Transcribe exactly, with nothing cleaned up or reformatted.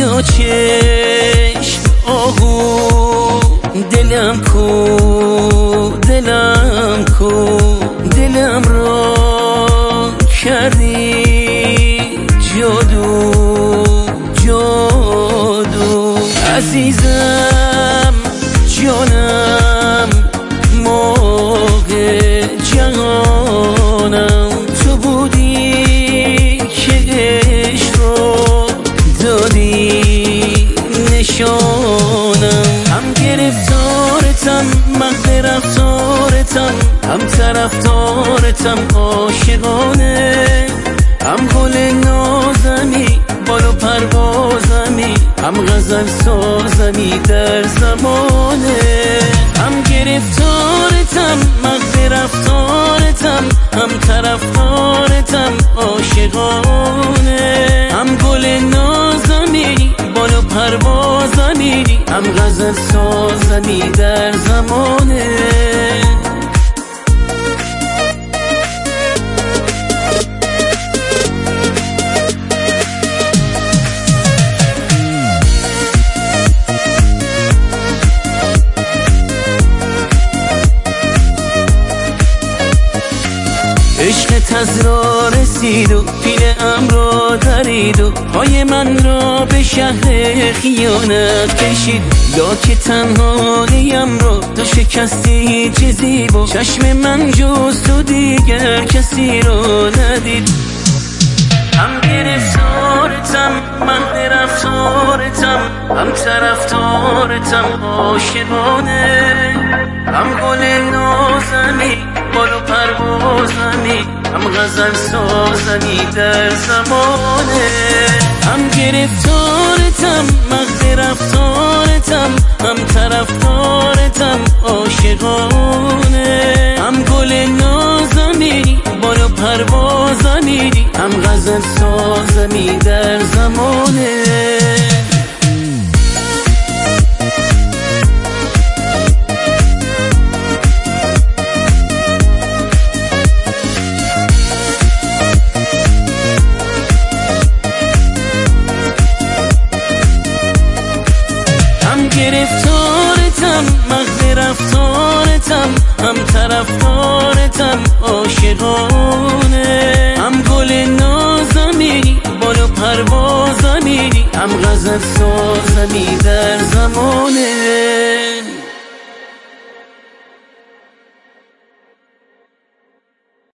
دو چشم آهو دلم کو دلم کو دلم را کردی جادو جادو عزیزم جانم موقع جهانم تو بودی که عشق رو دادی نشانم هم گرفتارتم مغز رفتارتم هم طرفدارتم عاشقانه هم گل نازمی بالو پروازمی هم غزل سازمی در زمانه هم گرفتارتم مغز رفتارتم هم طرفدارتم عاشقانه هم گل نازمی بالو پروازمی هم غزل سازمی در زمانه عشق تزرا رسید و پیل امرا درید و پای من را به شهر خیانت کشید یا که تنهاییم را تو شکستی چیزی با چشم من جز تو دیگر کسی را ندید هم گرفتارتم مهد رفتارتم هم طرفدارتم عاشقانه هم گل نازمی بالو پروازمی هم غزل سازمی در زمانه هم گرفتارتم مغز رفتارتم هم طرفدارتم عاشقانه هم گل نازمی بالو پروازمی هم غزل سازمی در زمانه گرفتارتم مغز رفتارتم هم طرفدارتم عاشقانه هم گل نازمی بالو پروازمی هم غزل سازمی در زمانه